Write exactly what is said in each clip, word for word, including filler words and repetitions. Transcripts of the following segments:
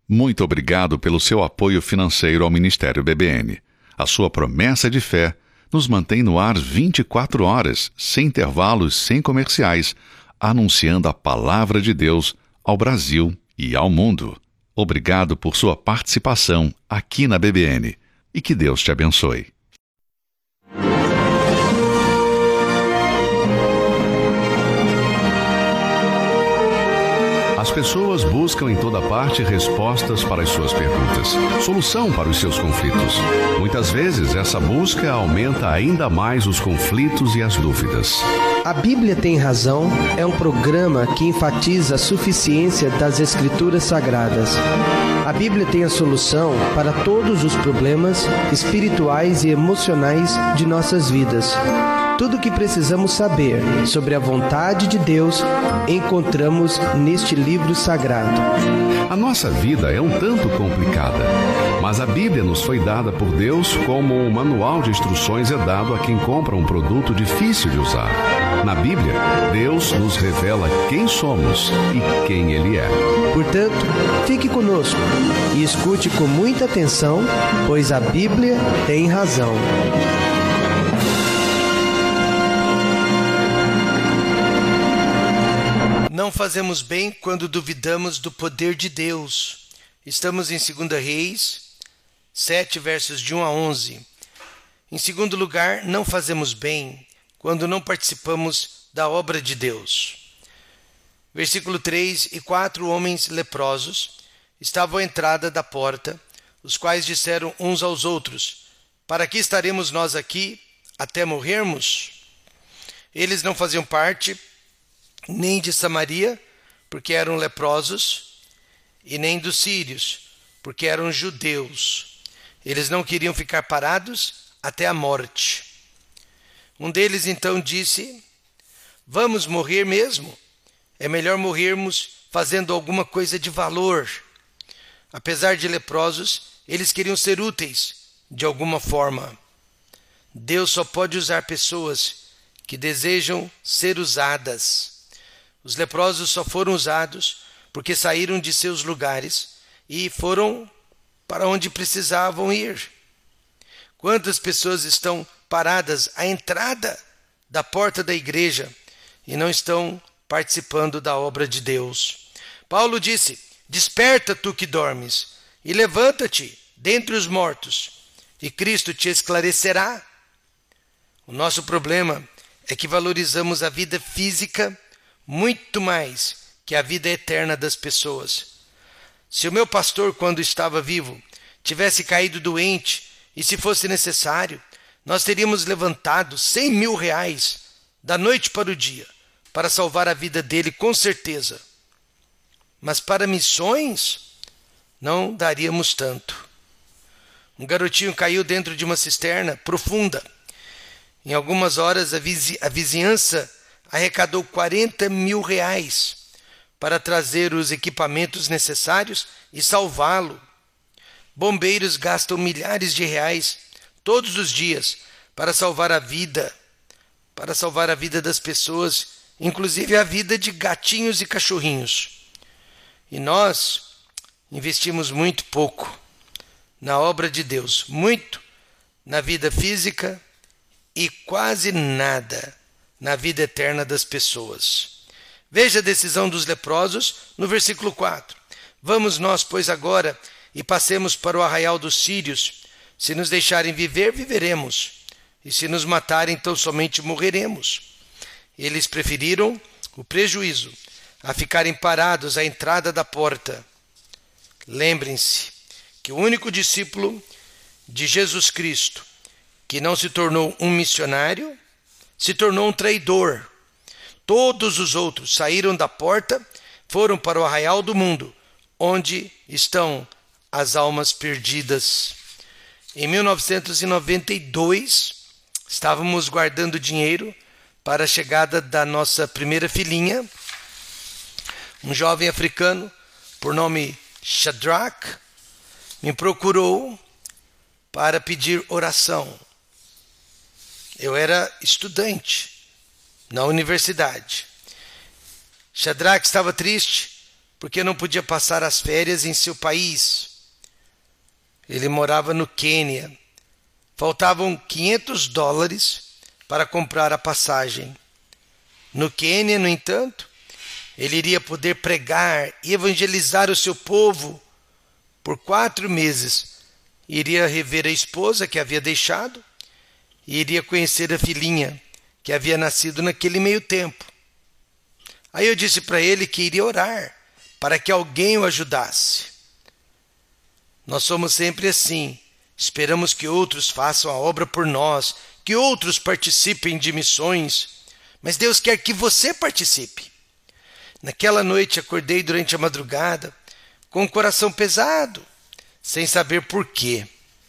Muito obrigado pelo seu apoio financeiro ao Ministério B B N. A sua promessa de fé nos mantém no ar vinte e quatro horas, sem intervalos, sem comerciais, anunciando a palavra de Deus ao Brasil e ao mundo. Obrigado por sua participação aqui na B B N e que Deus te abençoe. As pessoas buscam em toda parte respostas para as suas perguntas, solução para os seus conflitos. Muitas vezes, essa busca aumenta ainda mais os conflitos e as dúvidas. A Bíblia Tem Razão é um programa que enfatiza a suficiência das Escrituras Sagradas. A Bíblia tem a solução para todos os problemas espirituais e emocionais de nossas vidas. Tudo o que precisamos saber sobre a vontade de Deus encontramos neste livro sagrado. A nossa vida é um tanto complicada, mas a Bíblia nos foi dada por Deus como um manual de instruções é dado a quem compra um produto difícil de usar. Na Bíblia, Deus nos revela quem somos e quem Ele é. Portanto, fique conosco e escute com muita atenção, pois a Bíblia tem razão. Não fazemos bem quando duvidamos do poder de Deus. Estamos em Segunda Reis, sete, versos de um a onze. Em segundo lugar, não fazemos bem quando não participamos da obra de Deus. Versículo três, e quatro homens leprosos estavam à entrada da porta, os quais disseram uns aos outros: para que estaremos nós aqui até morrermos? Eles não faziam parte nem de Samaria, porque eram leprosos, e nem dos sírios, porque eram judeus. Eles não queriam ficar parados até a morte. Um deles então disse: vamos morrer mesmo? É melhor morrermos fazendo alguma coisa de valor. Apesar de leprosos, eles queriam ser úteis de alguma forma. Deus só pode usar pessoas que desejam ser usadas. Os leprosos só foram usados porque saíram de seus lugares e foram para onde precisavam ir. Quantas pessoas estão paradas à entrada da porta da igreja e não estão participando da obra de Deus? Paulo disse: desperta, tu que dormes, e levanta-te dentre os mortos, e Cristo te esclarecerá. O nosso problema é que valorizamos a vida física muito mais que a vida eterna das pessoas. Se o meu pastor, quando estava vivo, tivesse caído doente, e se fosse necessário, nós teríamos levantado cem mil reais da noite para o dia para salvar a vida dele, com certeza. Mas para missões, não daríamos tanto. Um garotinho caiu dentro de uma cisterna profunda. Em algumas horas, a, vizi- a vizinhança arrecadou quarenta mil reais para trazer os equipamentos necessários e salvá-lo. Bombeiros gastam milhares de reais todos os dias para salvar a vida, para salvar a vida das pessoas, inclusive a vida de gatinhos e cachorrinhos. E nós investimos muito pouco na obra de Deus, muito na vida física e quase nada na vida eterna das pessoas. Veja a decisão dos leprosos no versículo quatro. Vamos nós, pois, agora e passemos para o arraial dos sírios. Se nos deixarem viver, viveremos. E se nos matarem, então somente morreremos. Eles preferiram o prejuízo a ficarem parados à entrada da porta. Lembrem-se que o único discípulo de Jesus Cristo que não se tornou um missionário se tornou um traidor. Todos os outros saíram da porta, foram para o arraial do mundo, onde estão as almas perdidas. Em mil novecentos e noventa e dois, estávamos guardando dinheiro para a chegada da nossa primeira filhinha. Um jovem africano, por nome Shadrach, me procurou para pedir oração. Eu era estudante na universidade. Shadrach estava triste porque não podia passar as férias em seu país. Ele morava no Quênia. Faltavam quinhentos dólares para comprar a passagem. No Quênia, no entanto, ele iria poder pregar e evangelizar o seu povo por quatro meses. Iria rever a esposa que havia deixado e iria conhecer a filhinha que havia nascido naquele meio tempo. Aí eu disse para ele que iria orar para que alguém o ajudasse. Nós somos sempre assim. Esperamos que outros façam a obra por nós, que outros participem de missões, mas Deus quer que você participe. Naquela noite acordei durante a madrugada com o coração pesado, sem saber por quê.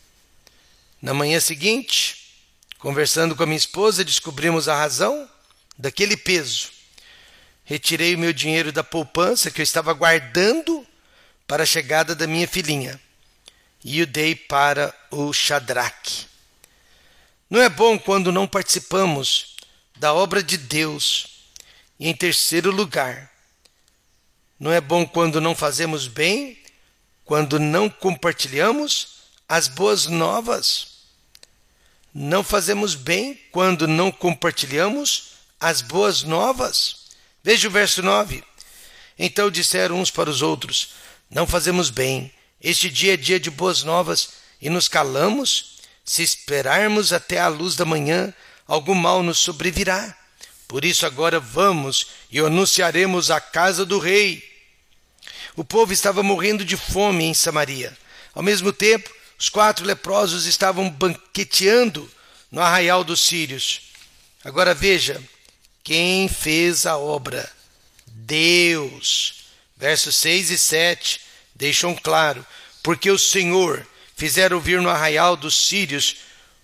Na manhã seguinte, conversando com a minha esposa, descobrimos a razão daquele peso. Retirei o meu dinheiro da poupança que eu estava guardando para a chegada da minha filhinha e o dei para o Shadrach. Não é bom quando não participamos da obra de Deus. E em terceiro lugar, não é bom quando não fazemos bem, quando não compartilhamos as boas novas. Não fazemos bem quando não compartilhamos as boas novas. Veja o verso nove. Então disseram uns para os outros: não fazemos bem, este dia é dia de boas novas, e nos calamos? Se esperarmos até a luz da manhã, algum mal nos sobrevirá. Por isso agora vamos e anunciaremos a casa do rei. O povo estava morrendo de fome em Samaria. Ao mesmo tempo, os quatro leprosos estavam banqueteando no arraial dos sírios. Agora veja, quem fez a obra? Deus. Versos seis e sete deixam claro: porque o Senhor fizera ouvir no arraial dos sírios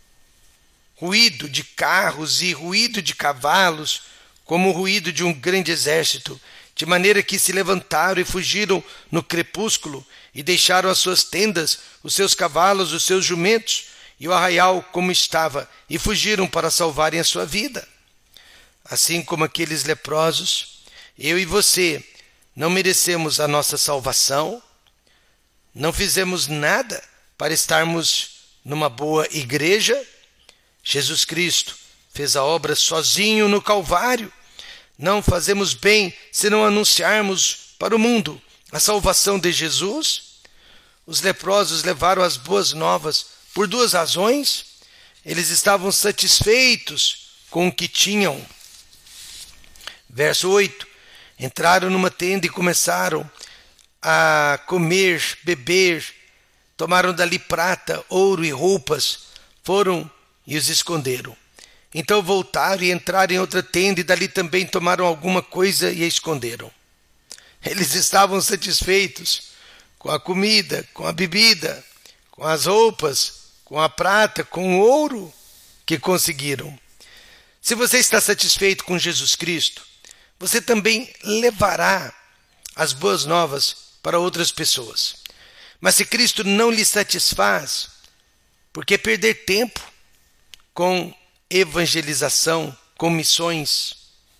ruído de carros e ruído de cavalos, como o ruído de um grande exército, de maneira que se levantaram e fugiram no crepúsculo e deixaram as suas tendas, os seus cavalos, os seus jumentos e o arraial como estava, e fugiram para salvarem a sua vida. Assim como aqueles leprosos, eu e você não merecemos a nossa salvação, não fizemos nada para estarmos numa boa igreja. Jesus Cristo fez a obra sozinho no Calvário. Não fazemos bem se não anunciarmos para o mundo a salvação de Jesus. Os leprosos levaram as boas novas por duas razões. Eles estavam satisfeitos com o que tinham. Verso oito. Entraram numa tenda e começaram a comer, beber. Tomaram dali prata, ouro e roupas. Foram e os esconderam. Então voltaram e entraram em outra tenda e dali também tomaram alguma coisa e a esconderam. Eles estavam satisfeitos com a comida, com a bebida, com as roupas, com a prata, com o ouro que conseguiram. Se você está satisfeito com Jesus Cristo, você também levará as boas novas para outras pessoas. Mas se Cristo não lhe satisfaz, por que perder tempo com evangelização, com missões?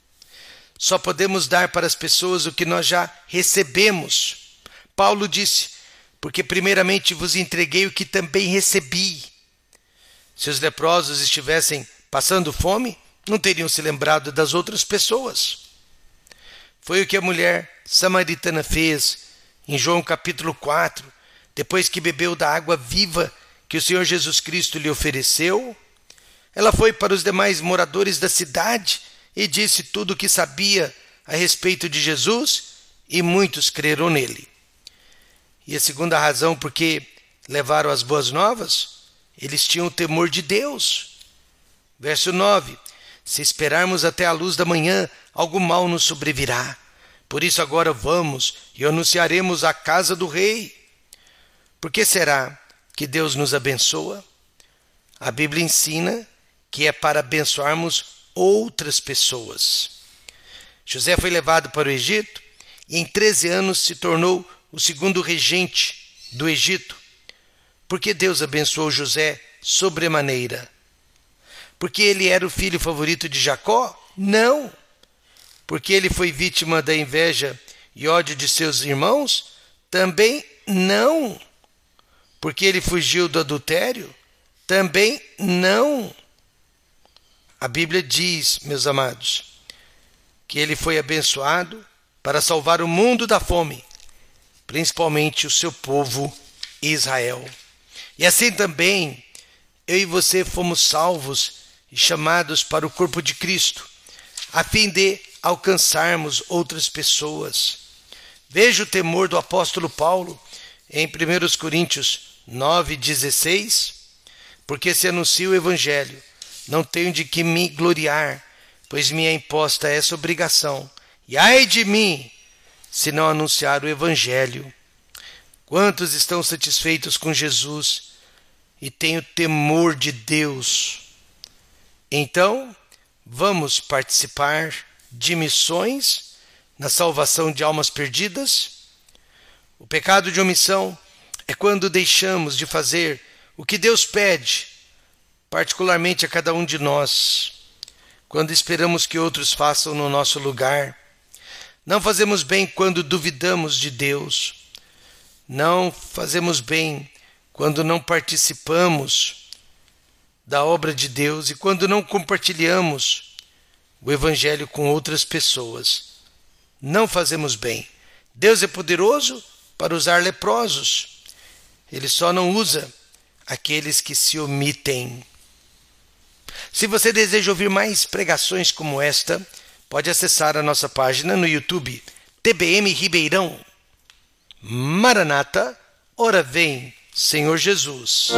Só podemos dar para as pessoas o que nós já recebemos. Paulo disse: porque primeiramente vos entreguei o que também recebi. Se os leprosos estivessem passando fome, não teriam se lembrado das outras pessoas. Foi o que a mulher samaritana fez em João capítulo quatro, depois que bebeu da água viva que o Senhor Jesus Cristo lhe ofereceu. Ela foi para os demais moradores da cidade e disse tudo o que sabia a respeito de Jesus, e muitos creram nele. E a segunda razão por que levaram as boas novas, eles tinham o temor de Deus. Verso nove. Se esperarmos até a luz da manhã, algo mal nos sobrevirá. Por isso agora vamos e anunciaremos a casa do rei. Por que será que Deus nos abençoa? A Bíblia ensina que é para abençoarmos outras pessoas. José foi levado para o Egito e em treze anos se tornou o segundo regente do Egito. Por que Deus abençoou José sobremaneira? Porque ele era o filho favorito de Jacó? Não. Porque ele foi vítima da inveja e ódio de seus irmãos? Também não. Porque ele fugiu do adultério? Também não. A Bíblia diz, meus amados, que ele foi abençoado para salvar o mundo da fome, principalmente o seu povo Israel. E assim também, eu e você fomos salvos e chamados para o corpo de Cristo, a fim de alcançarmos outras pessoas. Veja o temor do apóstolo Paulo em primeira Coríntios nove, dezesseis. Porque se anuncio o Evangelho, não tenho de que me gloriar, pois me é imposta essa obrigação. E ai de mim, se não anunciar o Evangelho. Quantos estão satisfeitos com Jesus e têm o temor de Deus? Então, vamos participar de missões na salvação de almas perdidas? O pecado de omissão é quando deixamos de fazer o que Deus pede, particularmente a cada um de nós, quando esperamos que outros façam no nosso lugar. Não fazemos bem quando duvidamos de Deus. Não fazemos bem quando não participamos da obra de Deus e quando não compartilhamos o Evangelho com outras pessoas. Não fazemos bem. Deus é poderoso para usar leprosos. Ele só não usa aqueles que se omitem. Se você deseja ouvir mais pregações como esta, pode acessar a nossa página no YouTube, T B M Ribeirão. Maranata, ora vem, Senhor Jesus.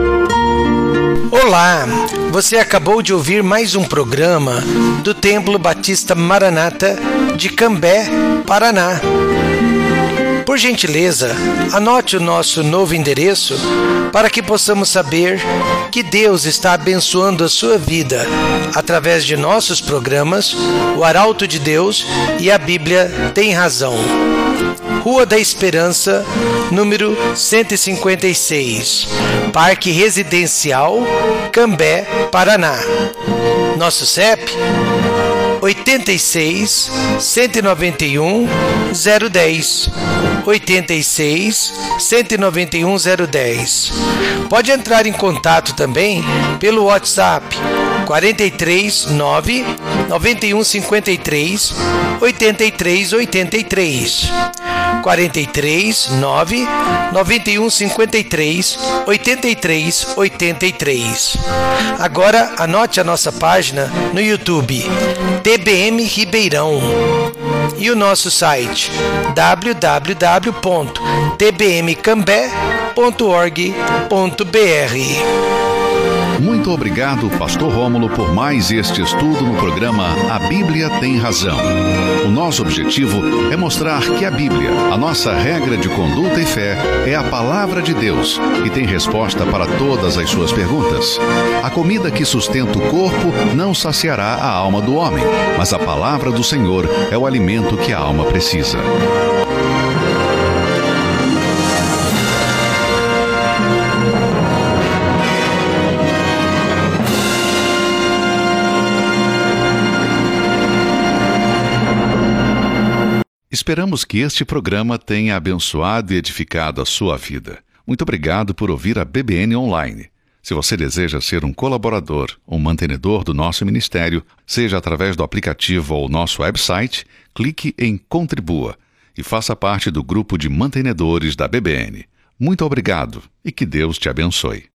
Olá, você acabou de ouvir mais um programa do Templo Batista Maranata de Cambé, Paraná. Por gentileza, anote o nosso novo endereço para que possamos saber que Deus está abençoando a sua vida através de nossos programas, o Arauto de Deus e a Bíblia Tem Razão. Rua da Esperança, número cento e cinquenta e seis, Parque Residencial, Cambé, Paraná. Nosso C E P oitenta e seis, cento e noventa e um, zero dez. oitenta e seis, cento e noventa e um, zero dez. Pode entrar em contato também pelo WhatsApp quarenta e três, nove, noventa e um, cinquenta e três, oitenta e três, oitenta e três. quarenta e três, nove, noventa e um, cinquenta e três, oitenta e três, oitenta e três. Agora anote a nossa página no YouTube, T B M Ribeirão, e o nosso site w w w ponto t b m cambé ponto org ponto b r. Muito obrigado, Pastor Rômulo, por mais este estudo no programa A Bíblia Tem Razão. O nosso objetivo é mostrar que a Bíblia, a nossa regra de conduta e fé, é a palavra de Deus e tem resposta para todas as suas perguntas. A comida que sustenta o corpo não saciará a alma do homem, mas a palavra do Senhor é o alimento que a alma precisa. Esperamos que este programa tenha abençoado e edificado a sua vida. Muito obrigado por ouvir a B B N Online. Se você deseja ser um colaborador, um mantenedor do nosso ministério, seja através do aplicativo ou nosso website, clique em Contribua e faça parte do grupo de mantenedores da B B N. Muito obrigado e que Deus te abençoe.